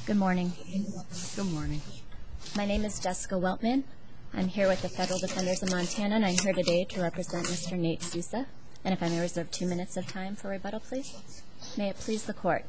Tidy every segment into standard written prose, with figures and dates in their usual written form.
Good morning. Good morning. My name is Jessica Weltman. I'm here with the Federal Defenders of Montana, and I'm here today to represent Mr. Nate Sousa. And if I may reserve 2 minutes of time for rebuttal, please. May it please the Court.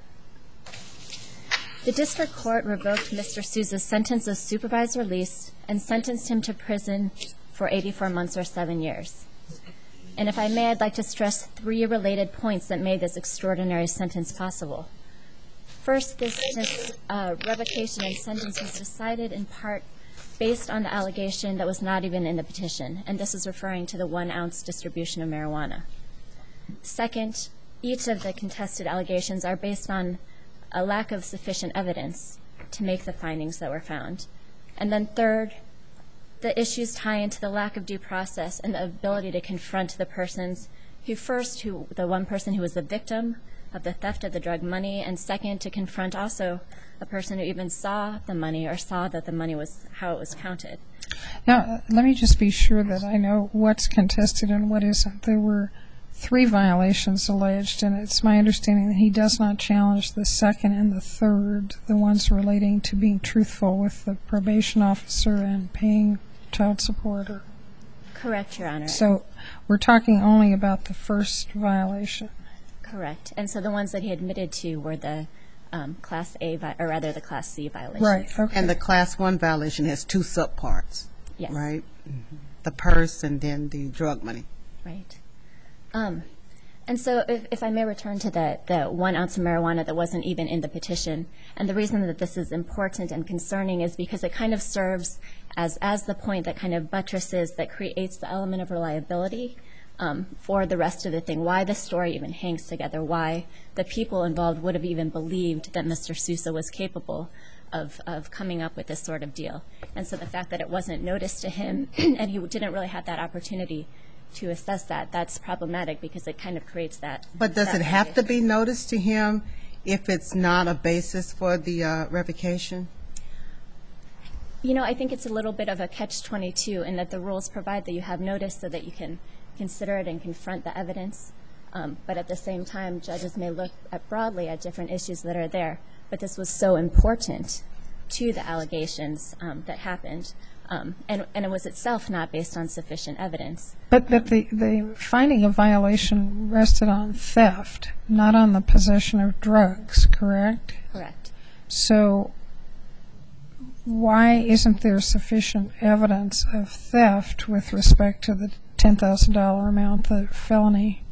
The District Court revoked Mr. Sousa's sentence of supervised release and sentenced him to prison for 84 months or 7 years. And if I may, I'd like to stress 3 related points that made this extraordinary sentence possible. First, this revocation and sentence was decided in part based on the allegation that was not even in the petition, and this is referring to the 1-ounce distribution of marijuana. Second, each of the contested allegations are based on a lack of sufficient evidence to make the findings that were found. And then third, the issues tie into the lack of due process and the ability to confront the persons the one person who was the victim of the theft of the drug money, and second, to confront also a person who even saw the money or saw that the money was how it was counted. Now, let me just be sure that I know what's contested and what isn't. There were 3 violations alleged, and it's my understanding that he does not challenge the second and the third, the ones relating to being truthful with the probation officer and paying child support. Correct, Your Honor. So we're talking only about the first violation. Correct. And so the ones that he admitted to were the Class A, or rather the Class C violations. Right, okay. And the Class 1 violation has 2 subparts, yes. right? Mm-hmm. The purse and then the drug money. Right. And so if I may return to the 1 ounce of marijuana that wasn't even in the petition, and the reason that this is important and concerning is because it kind of serves as the point that kind of buttresses, that creates the element of reliability for the rest of the thing, why the story even hangs together, why the people involved would have even believed that Mr. Sousa was capable of coming up with this sort of deal. And so the fact that it wasn't noticed to him and he didn't really have that opportunity to assess that, that's problematic because it kind of creates that. But does it have to be noticed to him if it's not a basis for the revocation? You know, I think it's a little bit of a catch-22 in that the rules provide that you have notice so that you can consider it and confront the evidence. But at the same time, judges may look broadly at different issues that are there. But this was so important to the allegations that happened. And it was itself not based on sufficient evidence. But the finding of violation rested on theft, not on the possession of drugs, correct? Correct. So why isn't there sufficient evidence of theft with respect to the $10,000 amount, the felony?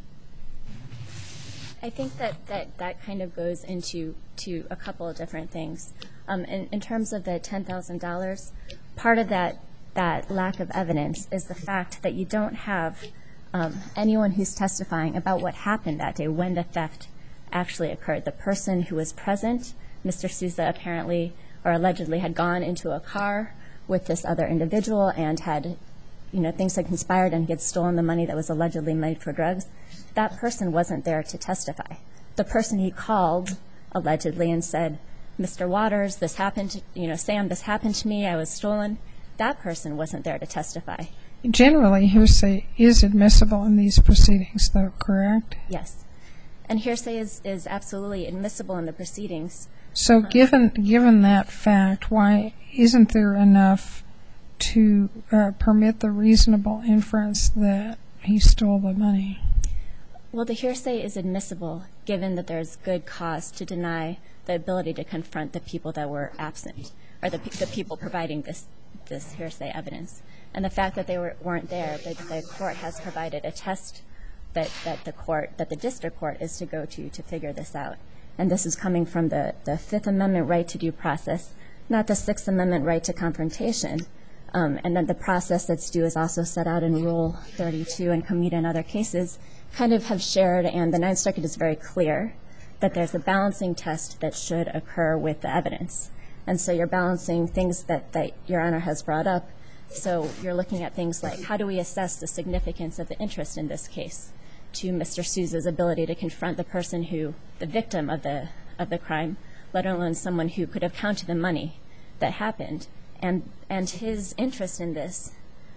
I think that kind of goes into a couple of different things. In terms of the $10,000, part of that lack of evidence is the fact that you don't have anyone who's testifying about what happened that day when the theft actually occurred. The person who was present, Mr. Sousa apparently or allegedly had gone into a car with this other individual and had, things had conspired and he had stolen the money that was allegedly made for drugs. That person wasn't there to testify. The person he called allegedly and said, Mr. Waters, this happened, Sam, this happened to me, I was stolen. That person wasn't there to testify. Generally, hearsay is admissible in these proceedings, though, correct? Yes. And hearsay is absolutely admissible in the proceedings. So given that fact, why isn't there enough to permit the reasonable inference that he stole the money? Well, the hearsay is admissible given that there's good cause to deny the ability to confront the people that were absent, or the people providing this hearsay evidence. And the fact that they weren't there, the court has provided a test that the district court is to go to figure this out. And this is coming from the Fifth Amendment right to due process, not the Sixth Amendment right to confrontation. And then the process that's due is also set out in Rule 32 and Comita and other cases kind of have shared, and the Ninth Circuit is very clear that there's a balancing test that should occur with the evidence. And so you're balancing things that Your Honor has brought up. So you're looking at things like, how do we assess the significance of the interest in this case to Mr. Sousa's ability to confront the person the victim of the crime, let alone someone who could have counted the money that happened. And his interest in this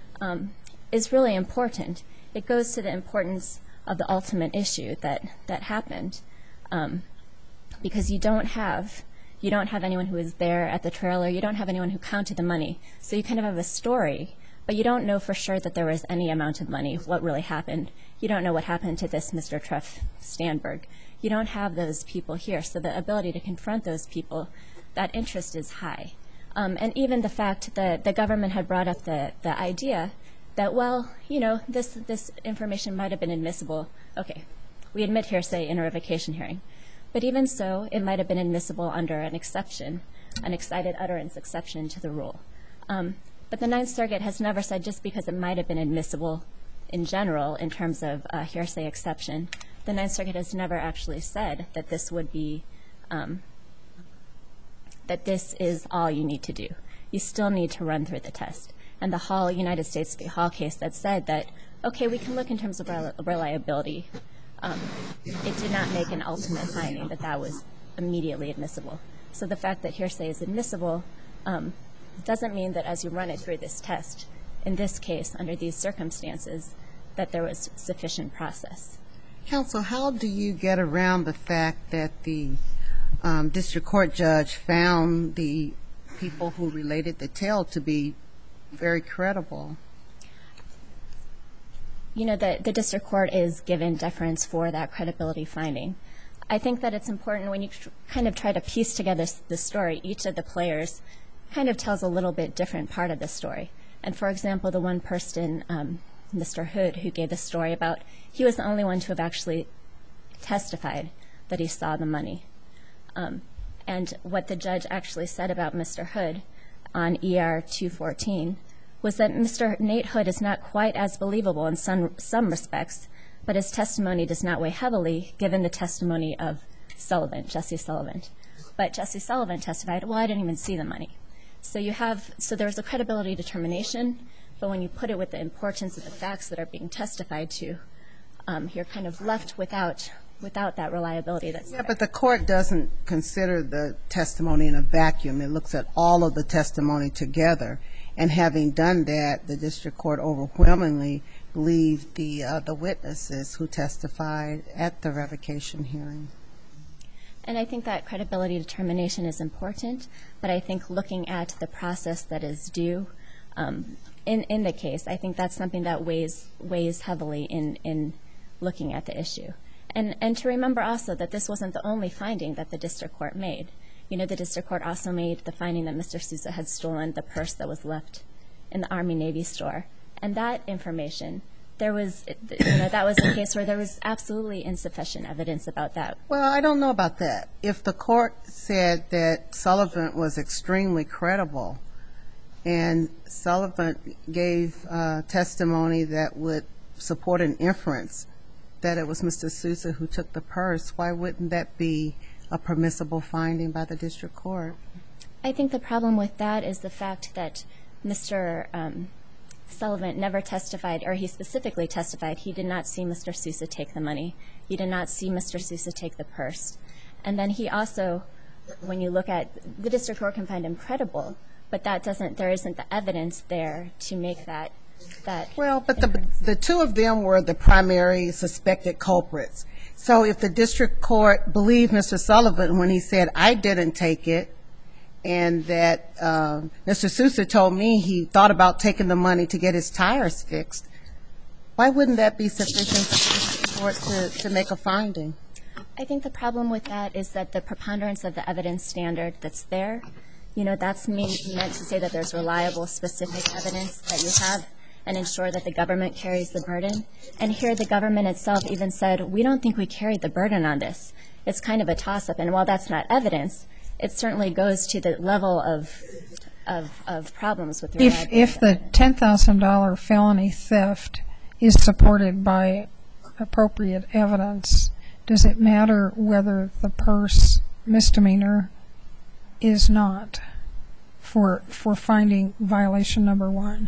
is really important. It goes to the importance of the ultimate issue that happened, because you don't have You don't have anyone who was there at the trailer. You don't have anyone who counted the money. So you kind of have a story, but you don't know for sure that there was any amount of money, what really happened. You don't know what happened to this Mr. Treff Stanberg. You don't have those people here. So the ability to confront those people, that interest is high. And even the fact that the government had brought up the idea that, well, you know, this information might have been admissible. Okay, we admit hearsay in a revocation hearing. But even so, it might have been admissible under an exception, an excited utterance exception to the rule. But the Ninth Circuit has never said just because it might have been admissible in general in terms of a hearsay exception, the Ninth Circuit has never actually said that this would be, that this is all you need to do. You still need to run through the test. And the Hall, United States v. Hall case that said that, okay, we can look in terms of reliability. It did not make an ultimate finding that that was immediately admissible. So the fact that hearsay is admissible doesn't mean that as you run it through this test, in this case, under these circumstances, that there was sufficient process. Counsel, how do you get around the fact that the district court judge found the people who related the tale to be very credible? You know, the district court is given deference for that credibility finding. I think that it's important when you kind of try to piece together the story, each of the players kind of tells a little bit different part of the story. And for example, the one person, Mr. Hood, who gave the story about, he was the only one to have actually testified that he saw the money. And what the judge actually said about Mr. Hood on ER 214 was that Mr. Nate Hood is not quite as believable in some respects, but his testimony does not weigh heavily given the testimony of Sullivan, Jesse Sullivan. But Jesse Sullivan testified, well, I didn't even see the money. So there's a credibility determination, but when you put it with the importance of the facts that are being testified to, you're kind of left without that reliability that's there. Yeah, but the court doesn't consider the testimony in a vacuum. It looks at all of the testimony together. And having done that, the district court overwhelmingly believed the witnesses who testified at the revocation hearing. And I think that credibility determination is important, but I think looking at the process that is due in the case, I think that's something that weighs heavily in looking at the issue. And to remember also that this wasn't the only finding that the district court made. You know, the district court also made the finding that Mr. Sousa had stolen the purse that was left in the Army-Navy store. And that information, that was a case where there was absolutely insufficient evidence about that. Well, I don't know about that. If the court said that Sullivan was extremely credible and Sullivan gave testimony that would support an inference that it was Mr. Sousa who took the purse, why wouldn't that be a permissible finding by the district court? I think the problem with that is the fact that Mr. Sullivan never testified, or he specifically testified, he did not see Mr. Sousa take the money. He did not see Mr. Sousa take the purse. And then he also, when you look at, the district court can find him credible, but there isn't the evidence there to make that. Well, but the two of them were the primary suspected culprits. So if the district court believed Mr. Sullivan when he said, I didn't take it, and that Mr. Sousa told me he thought about taking the money to get his tires fixed, why wouldn't that be sufficient for the district court to make a finding? I think the problem with that is that the preponderance of the evidence standard that's there, you know, that's meant to say that there's reliable, specific evidence that you have and ensure that the government carries the burden. And here the government itself even said, we don't think we carried the burden on this. It's kind of a toss-up. And while that's not evidence, it certainly goes to the level of problems with reliability. If the $10,000 felony theft is supported by appropriate evidence, does it matter whether the purse misdemeanor is not for finding violation number one?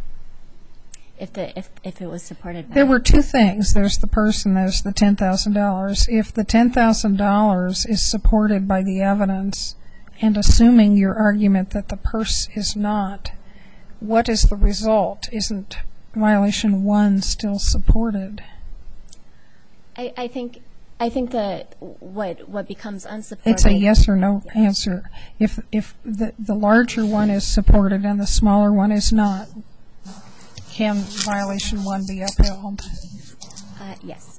If it was supported by... There were two things. There's the purse and there's the $10,000. If the $10,000 is supported by the evidence, and assuming your argument that the purse is not, what is the result? Isn't violation one still supported? I think I think that what becomes unsupported. It's a yes or no answer. If the larger one is supported and the smaller one is not, can violation 1 be upheld? Yes.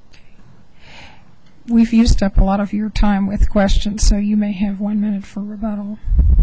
We've used up a lot of your time with questions, so you may have 1 minute for rebuttal.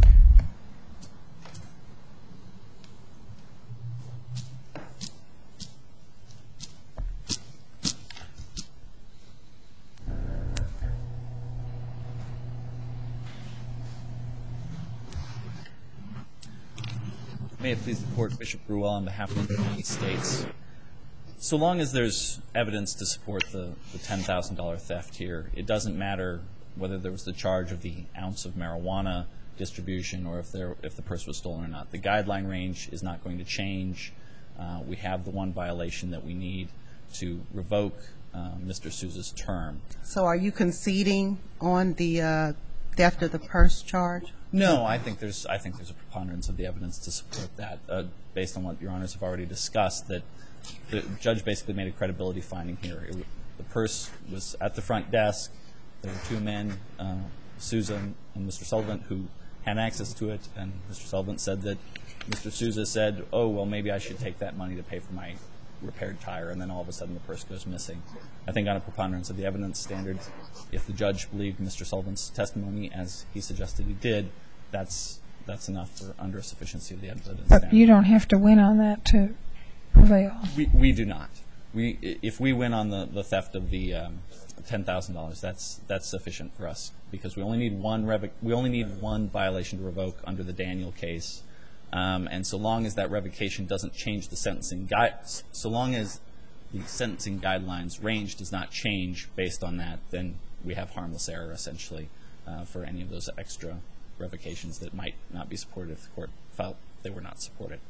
May it please the Court, Bishop Brewell on behalf of the United States. So long as there's evidence to support the $10,000 theft here, it doesn't matter whether there was the charge of the ounce of marijuana distribution or if the purse was stolen or not. The guideline range is not going to change. We have the one violation that we need to revoke Mr. Sousa's term. So are you conceding on the theft of the purse charge? No, I think there's a preponderance of the evidence to support that, based on what Your Honors have already discussed, that the judge basically made a credibility finding here. The purse was at the front desk. There were two men, Sousa and Mr. Sullivan, who had access to it, and Mr. Sullivan said that Mr. Sousa said, oh, well, maybe I should take that money to pay for my repaired tire, and then all of a sudden the purse goes missing. I think on a preponderance of the evidence standard, if the judge believed Mr. Sullivan's testimony as he suggested he did, that's enough for under a sufficiency of the evidence standard. But you don't have to win on that to prevail. We do not. If we win on the theft of the $10,000, that's sufficient for us because we only need one violation to revoke under the Daniel case, and so long as that revocation doesn't change the sentencing so long as the sentencing guidelines range does not change based on that, then we have harmless error essentially for any of those extra revocations that might not be supported if the court felt they were not supported.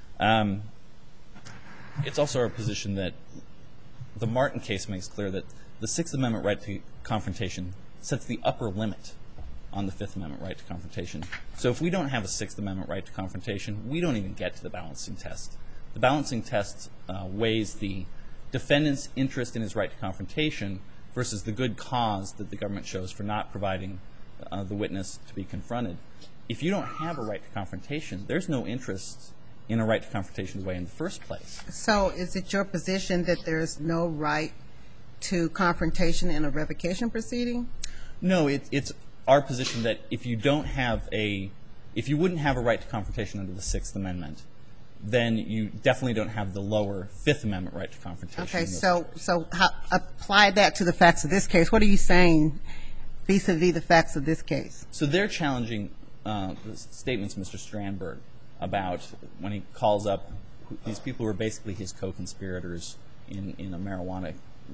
It's also our position that the Martin case makes clear that the Sixth Amendment right to confrontation sets the upper limit on the Fifth Amendment right to confrontation. So if we don't have a Sixth Amendment right to confrontation, we don't even get to the balancing test. The balancing test weighs the defendant's interest in his right to confrontation versus the good cause that the government shows for not providing the witness to be confronted. If you don't have a right to confrontation, there's no interest in a right to confrontation way in the first place. So is it your position that there's no right to confrontation in a revocation proceeding? No, it's our position that if you wouldn't have a right to confrontation under the Sixth Amendment, then you definitely don't have the lower Fifth Amendment right to confrontation. Okay, so apply that to the facts of this case. What are you saying vis-a-vis the facts of this case? So they're challenging the statements of Mr. Strandberg about when he calls up these people who are basically his co-conspirators in a marijuana,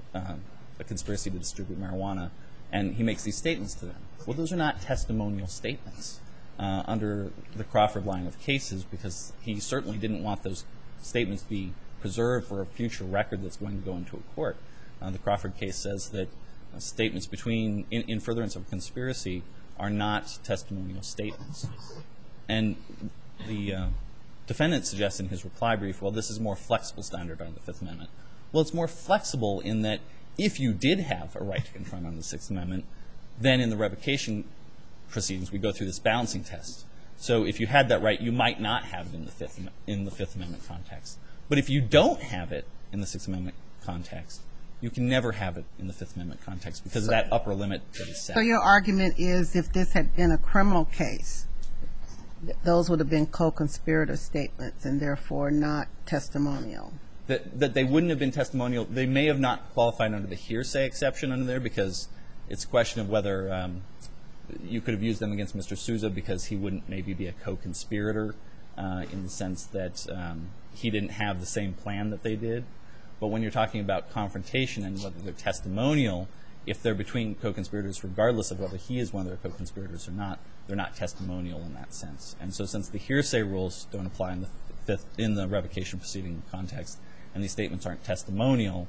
a conspiracy to distribute marijuana, and he makes these statements to them. Well, those are not testimonial statements under the Crawford line of cases because he certainly didn't want those statements to be preserved for a future record that's going to go into a court. The Crawford case says that statements in furtherance of a conspiracy are not testimonial statements. And the defendant suggests in his reply brief, well, this is a more flexible standard under the Fifth Amendment. Well, it's more flexible in that if you did have a right to confront under the Sixth Amendment, then in the revocation proceedings we go through this balancing test. So if you had that right, you might not have it in the Fifth Amendment context. But if you don't have it in the Sixth Amendment context, you can never have it in the Fifth Amendment context because of that upper limit that is set. So your argument is if this had been a criminal case, those would have been co-conspirator statements and therefore not testimonial. That they wouldn't have been testimonial. They may have not qualified under the hearsay exception under there because it's a question of whether you could have used them against Mr. Sousa because he wouldn't maybe be a co-conspirator in the sense that he didn't have the same plan that they did. But when you're talking about confrontation and whether they're testimonial, if they're between co-conspirators, regardless of whether he is one of their co-conspirators or not, they're not testimonial in that sense. And so since the hearsay rules don't apply in the revocation proceeding context and these statements aren't testimonial,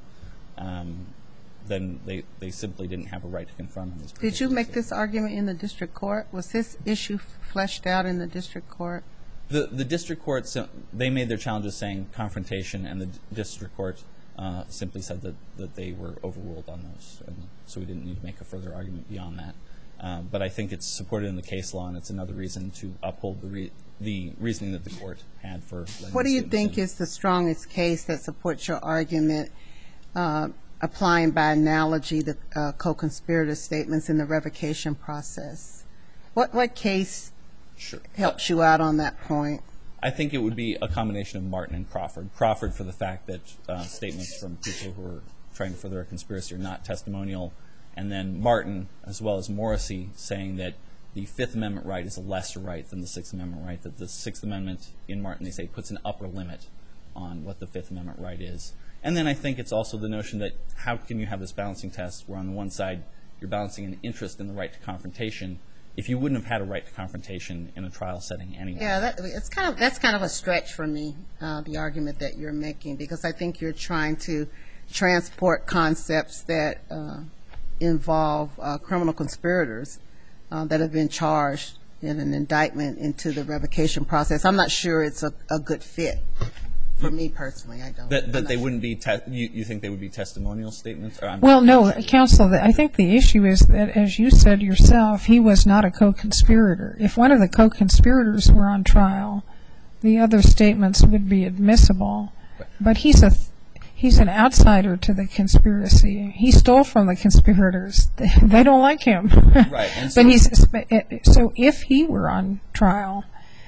then they simply didn't have a right to confront him. Did you make this argument in the district court? Was this issue fleshed out in the district court? The district court, they made their challenges saying confrontation, and the district court simply said that they were overruled on those, and so we didn't need to make a further argument beyond that. But I think it's supported in the case law, and it's another reason to uphold the reasoning that the court had for letting What do you the think statements is the strongest case that supports your argument applying by analogy the co-conspirator statements in the revocation process? What case Sure. helps you out on that point? I think it would be a combination of Martin and Crawford. Crawford for the fact that statements from people who are trying to further a conspiracy are not testimonial, and then Martin, as well as Morrissey, saying that the Fifth Amendment right is a lesser right than the Sixth Amendment right, that the Sixth Amendment, in Martin, they say, puts an upper limit on what the Fifth Amendment right is. And then I think it's also the notion that how can you have this balancing test where on the one side you're balancing an interest in the right to confrontation if you wouldn't have had a right to confrontation in a trial setting anyway. Yeah, that's kind of a stretch for me, the argument that you're making, because I think you're trying to transport concepts that involve criminal conspirators that have been charged in an indictment into the revocation process. I'm not sure it's a good fit. For me personally, I don't. That they wouldn't be, you think they would be testimonial statements? Well, no, counsel, I think the issue is that, as you said yourself, he was not a co-conspirator. If one of the co-conspirators were on trial, the other statements would be admissible. Right. But he's an outsider to the conspiracy. He stole from the conspirators. They don't like him. Right. And so if he were on trial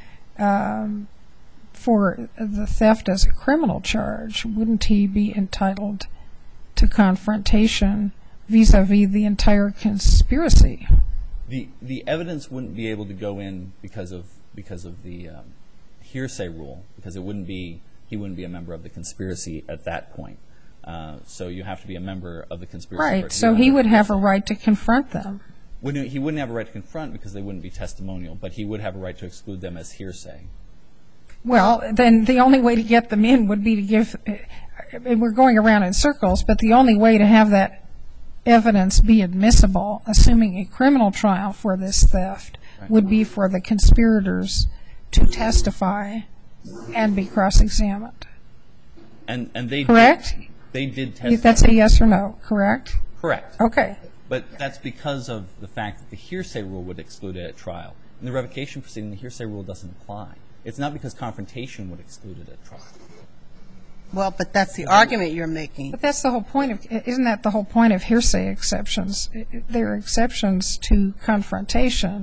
for the theft as a criminal charge, wouldn't he be entitled to confrontation vis-a-vis the entire conspiracy? The evidence wouldn't be able to go in because of the hearsay rule, because he wouldn't be a member of the conspiracy at that point. So you have to be a member of the conspiracy. Right. So he would have a right to confront them. He wouldn't have a right to confront because they wouldn't be testimonial, but he would have a right to exclude them as hearsay. Well, then the only way to get them in would be to give, we're going around in circles, but the only way to have that evidence be admissible, assuming a criminal trial for this theft, right, would be for the conspirators to testify and be cross-examined. And they correct? They did testify. That's a yes or no, correct? Correct. Okay. But that's because of the fact that the hearsay rule would exclude it at trial. In the revocation proceeding, the hearsay rule doesn't apply. It's not because confrontation would exclude it at trial. Well, but that's the argument you're making. But that's the whole point of, isn't that the whole point of hearsay exceptions? There are exceptions to confrontation.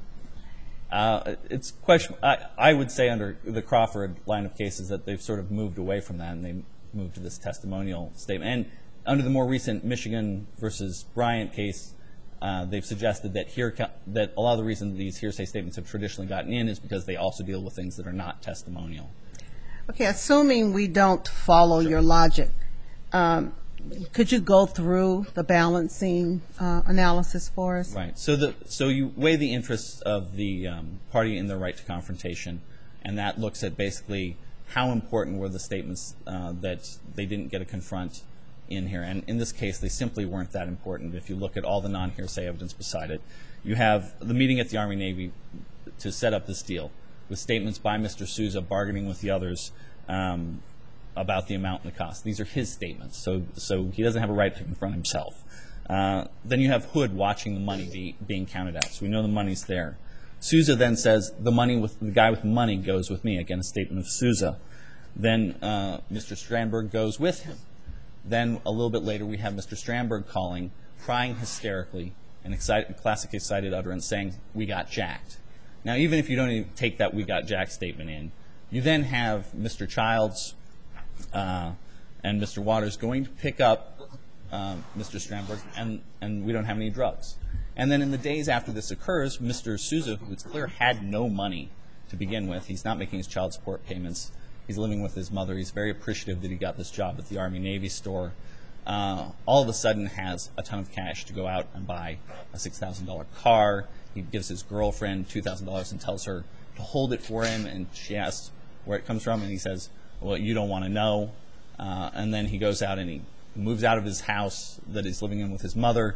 It's question. I would say under the Crawford line of cases that they've sort of moved away from that and they moved to this testimonial statement. And under the more recent Michigan versus Bryant case, they've suggested that that a lot of the reason these hearsay statements have traditionally gotten in is because they also deal with things that are not testimonial. Okay, assuming we don't follow your logic, could you go through the balancing analysis for us? Right. So you weigh the interests of the party in their right to confrontation, and that looks at basically how important were the statements that they didn't get a confront in here. And in this case, they simply weren't that important if you look at all the non-hearsay evidence beside it. You have the meeting at the Army-Navy to set up this deal with statements by Mr. Souza bargaining with the others about the amount and the cost. These are his statements, so he doesn't have a right to confront himself. Then you have Hood watching the money being counted out, so we know the money's there. Souza then says, the guy with money goes with me, again a statement of Souza. Then Mr. Strandberg goes with him. Then a little bit later we have Mr. Strandberg calling, crying hysterically, and classic excited utterance saying, "We got jacked." Now even if you don't even take that "we got jacked" statement in, you then have Mr. Childs and Mr. Waters going to pick up Mr. Strandberg, and we don't have any drugs. And then in the days after this occurs, Mr. Souza, who it's clear had no money to begin with, he's not making his child support payments, he's living with his mother, he's very appreciative that he got this job at the Army-Navy store, all of a sudden has a ton of cash to go out and buy a $6,000 car. He gives his girlfriend $2,000 and tells her to hold it for him, and she asks where it comes from, and he says, "Well, you don't want to know." And then he goes out and he moves out of his house that he's living in with his mother,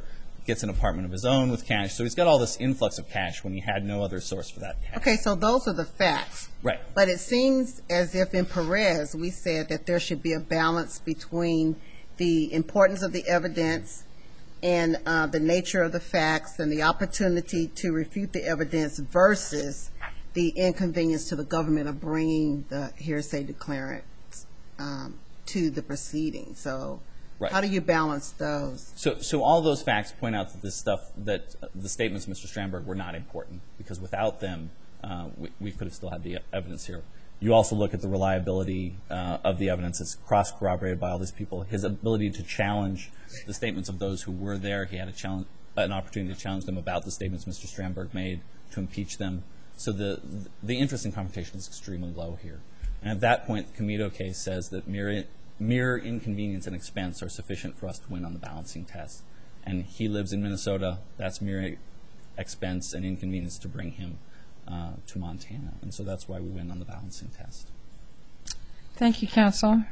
gets an apartment of his own with cash. So he's got all this influx of cash when he had no other source for that cash. Okay, so those are the facts. Right. But it seems as if in Perez we said that there should be a balance between the importance of the evidence and the nature of the facts and the opportunity to refute the evidence versus the inconvenience to the government of bringing the hearsay declarant to the proceeding. So Right. how do you balance those? So all those facts point out that this stuff, that the statements of Mr. Strandberg were not important, because without them, we could have still had the evidence here. You also look at the reliability of the evidence. It's cross-corroborated by all these people. His ability to challenge the statements of those who were there. He had an opportunity to challenge them about the statements Mr. Strandberg made, to impeach them. So the interest in confrontation is extremely low here. And at that point, the Comito case says that mere inconvenience and expense are sufficient for us to win on the balancing test. And he lives in Minnesota. That's mere expense and inconvenience to bring him to Montana. And so that's why we win on the balancing test. Thank you, counsel.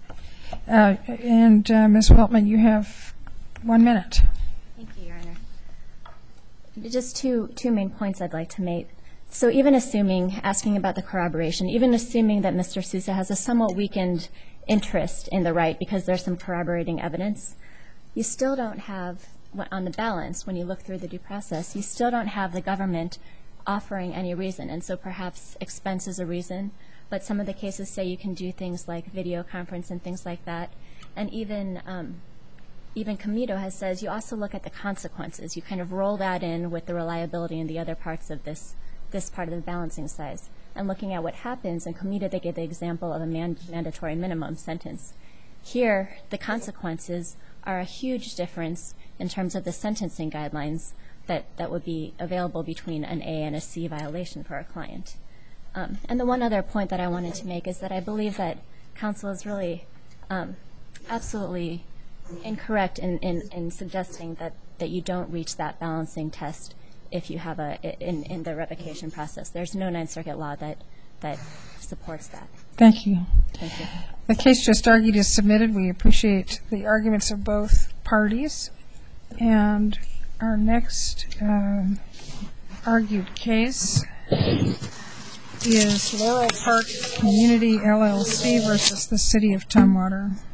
And Ms. Weltman, you have 1 minute. Thank you, Your Honor. Just two main points I'd like to make. So even asking about the corroboration, even assuming that Mr. Sousa has a somewhat weakened interest in the right because there's some corroborating evidence, you still don't have, on the balance, when you look through the due process, you still don't have the government offering any reason. And so perhaps expense is a reason, but some of the cases say you can do things like video conference and things like that. And even Comito has says you also look at the consequences. You kind of roll that in with the reliability and the other parts of this part of the balancing size. And looking at what happens, in Comito they give the example of a mandatory minimum sentence. Here, the consequences are a huge difference in terms of the sentencing guidelines that would be available between an A and a C violation for a client. And the one other point that I wanted to make is that I believe that counsel is really absolutely incorrect in suggesting that you don't reach that balancing test if you have in the revocation process. There's no Ninth Circuit law that supports that. Thank you. Thank you. The case just argued is submitted. We appreciate the arguments of both parties. And our next argued case is Laurel Park Community LLC versus the City of Tumwater.